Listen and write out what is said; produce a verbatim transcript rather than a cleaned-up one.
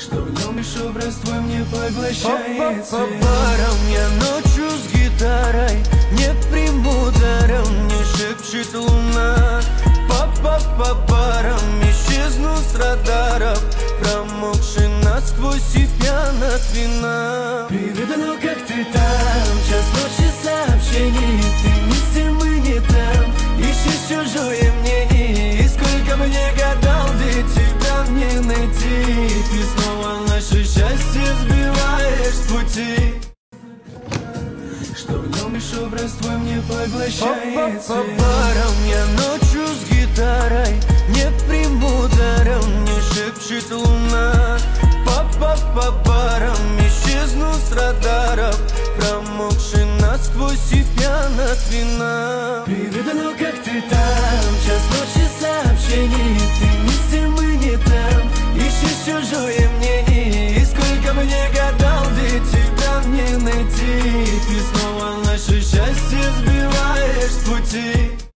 что в нем лишь образ твой мне поглощает. По барам я ночью с гитарой, не приму даром, не шепчет луна. По барам исчезну с радаров, промокший насквозь и пьян от вина. Привет, ну как ты там? Час ночи сообщений, ты не с тем и не там. Ищешь чужое мнение, и сколько бы не гадал, где тебя не найти. Ты снова наше счастье сбиваешь с пути, что в нем лишь образ твой мне поглощает. По барам я ночью с гитарой, не приму даром, не шепчет луна. По барам исчезну с радаров, промокший насквозь и пьян от вина. Привет, ну как ты там? Час ночи сообщений, ты не с тем и не там. Ищешь чужое мнение, и сколько бы не гадал, где тебя не найти. Ты снова наше счастье сбиваешь с пути.